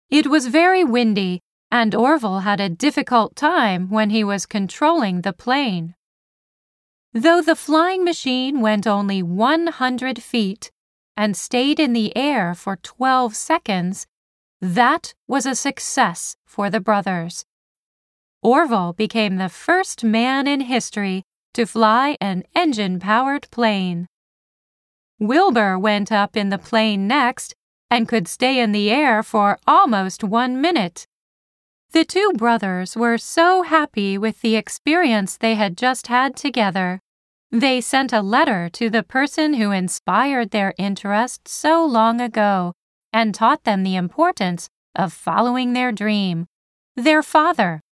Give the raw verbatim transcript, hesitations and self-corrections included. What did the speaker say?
It was very windy, and Orville had a difficult time when he was controlling the plane. Though the flying machine went only one hundred feet and stayed in the air for twelve seconds, that was a success for the brothers. Orville became the first man in history to fly an engine-powered plane. Wilbur went up in the plane next and could stay in the air for almost one minute. The two brothers were so happy with the experience they had just had together. They sent a letter to the person who inspired their interest so long ago and taught them the importance of following their dream, their father.